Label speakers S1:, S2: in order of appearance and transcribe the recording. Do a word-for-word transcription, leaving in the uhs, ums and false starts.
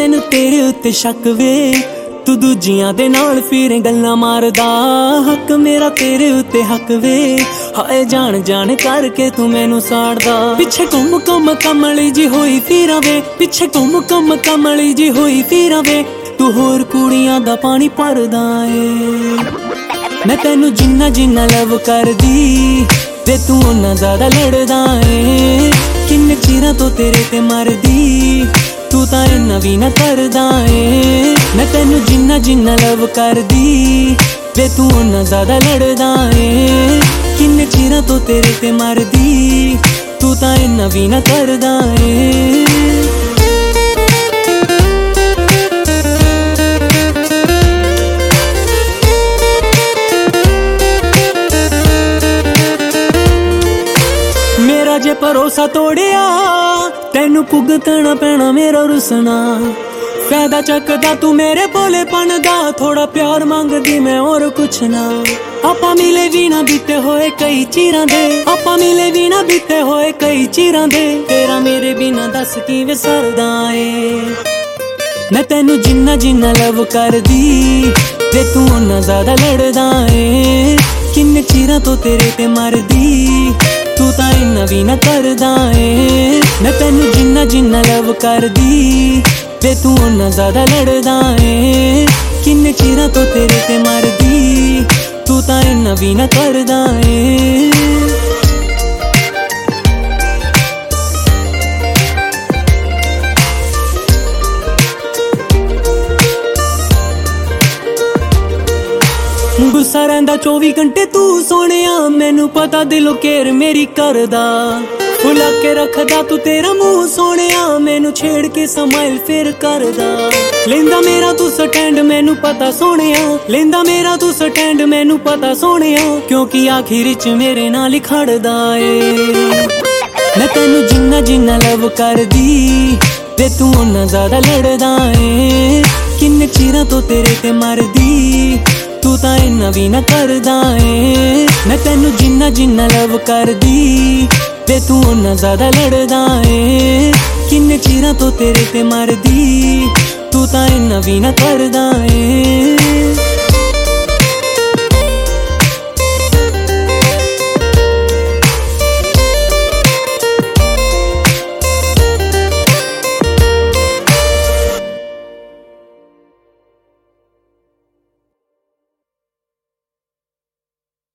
S1: मैनू तेरे उत्ते शक वे, तू दूजियां दे नाल फिर गल्लां मारदा, हक मेरा तेरे उत्ते हक वे, हाए जान जान करके तू मैनू साड़दा। पिछे घुम घुम कमली जी होई फिरां वे, पिछे घुम घुम कमली जी होई फिरां वे, तू होर कुड़ियां दा पानी भरदा ए। मैं तैनू जिन्ना जिन्ना लव करदी ते तू उन्ना ज़्यादा लड़दा ए, किन्ने चिरां तो तेरे ते मरदी, तू तां इन्ना भी ना करदा ए। मैं तैनू जिन्ना जिन्ना लव करदी ते तू उन्ना ज़्यादा लड़दा ए, किन्ने चिरां तो तेरे ते मरदी, तू तां इन्ना भी ना करदा ए। मेरा जे भरोसा तोड़िया तैनू भुगतना पैना मेरा रुसना, फायदा चकदा तू मेरे भोलेपन दा, थोड़ा प्यार मंगदी मैं और कुछ ना। आपां मिले भी ना बीते होए कई चिरां दे, आपां मिले भी ना बीते होए कई चिरां दे, तेरा मेरे बिना दस किवें सरदा ए। मैं तैनू जिन्ना जिन्ना लव करदी ते तू उन्ना ज़्यादा लड़दा ए, किन्ने चिरां तो तेरे ते मरदी, तू तां इन्ना भी ना करदा ए। मैं तैनू जिन्ना जिन्ना लव करदी ते तू उन्ना ज़्यादा लड़दा ए, किन्ने चिरां तो तेरे ते मरदी, तू तां इन्ना भी ना करदा ए। गुस्सा रहिंदा चौबी घंटे तू सोहणिया, मैनू पता दिलों केयर मेरी करदा, फुला के रखदा तू तेरा मुंह सोहणिया, मैनू छेड़ के समाइल फिर करदा। लेंदा मेरा तू स्टैंड मैनू पता सोहणिया, लेंदा मेरा तू स्टैंड मैनू पता सोहणिया, क्योंकि आखिर च मेरे नाल ही खड़दा ए। मैं तैनू जिन्ना जिन्ना लव करदी ते तू उन्ना ज़्यादा लड़दा ए, किन्ने चिरां तो तेरे ते मरदी, तू तां इन्ना भी ना करदा ए। मैं तैनू जिन्ना जिन्ना लव करदी ते तू उन्ना ज़्यादा लड़दा ए, किन्ने चिरां तो तेरे ते मरदी, तू तां इन्ना भी ना करदा ए।